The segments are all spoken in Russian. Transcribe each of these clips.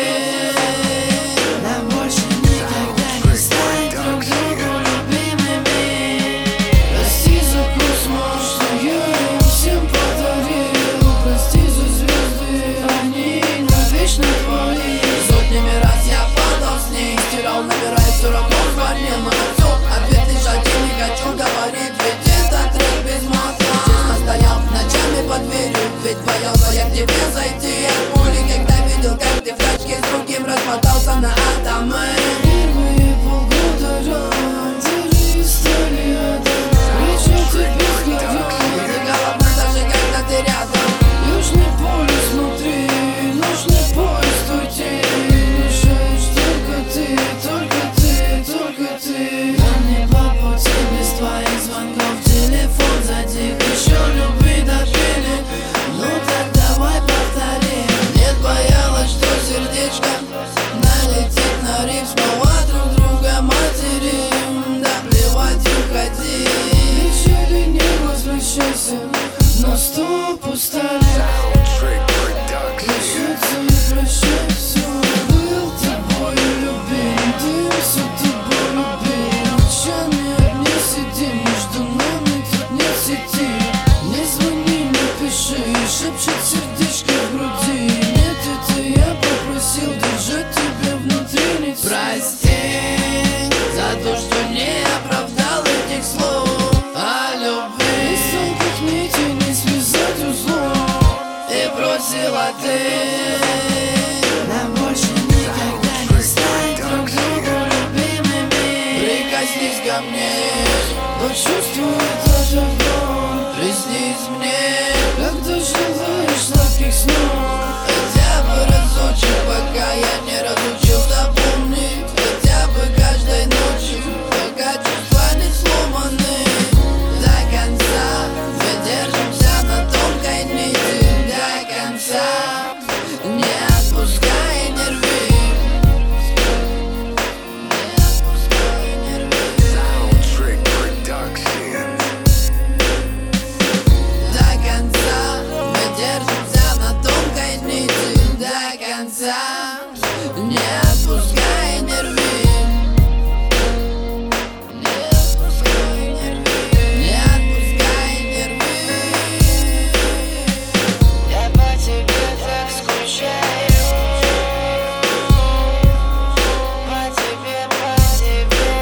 Нам больше никогда не стать друг другу любимыми. Прости за космос, что я им всем подарил. Прости за звезды, они навечно твои. Сотнями раз я падал с ней, стирал номера и все равно звонил. Но на все ответ лишь один, не хочу говорить, ведь это трек без мата. Честно стоял ночами под дверью, ведь боялся я к тебе зайти от пули, когда видел, как ты в тачке с другим размотался на атомы. Первые полгода ради стали рядом, вечер ты без горя. Ты голодна даже когда ты рядом. Южный полюс внутри, нужный поезд уйти. Мешаешь только ты, только ты, только ты. Нам не по пути без твоих звонков, телефон затих, еще любви допили. Ну так давай повторим. Нет, боялась, что сердечко налетит на риф, снова друг друга материм. Да плевать, уходи. Вечери не возвращайся, но стоп, устали. Прощаться и прощайся. Был тобой любим, ты все тобой любим. Ночами одни сидим, между нами тут нет сети. Не звони, не пиши, шепчет сердечко в груди. Нет, это я попросил держать тебя внутри, не прости за то, что не оправдал этих слов о любви. Из тонких нитей не связать узлом. И бросила ты. Нам больше никогда не стать друг другу любимыми. Прикоснись ко мне, почувствуй даже вновь. Приснись мне, когда желаешь сладких снов. Хотя бы разочек, пока я не разучился помнить. Хотя бы каждой ночью, пока чувства не сломаны. До конца мы держимся на тонкой нити. До конца не отпускай, не рви. Не отпускай, не рви. Soundtrick Production. До конца мы держимся на тонкой нити. До конца не отпускай, не рви. Не отпускай, не рви. Не отпускай, не рви. Я по тебе так скучаю. По тебе, по тебе.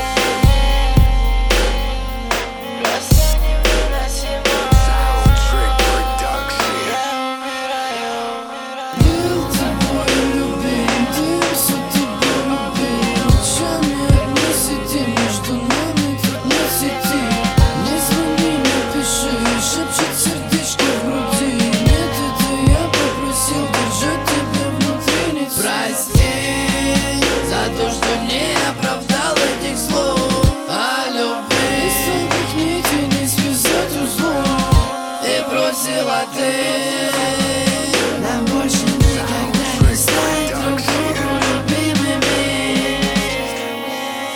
Просто невыносимо. Soundtrick Production. Я умираю. Был тобой любим, ты все тобой любим. Ночами одни сидим, между нами тут нет сети. Не звони, не пиши, шепчет сердечко в груди. Нет, это я попросил держать тебя внутри, не прости за то, что не оправдал этих слов о любви. Из тонких нитей не связать узлом. И бросила ты.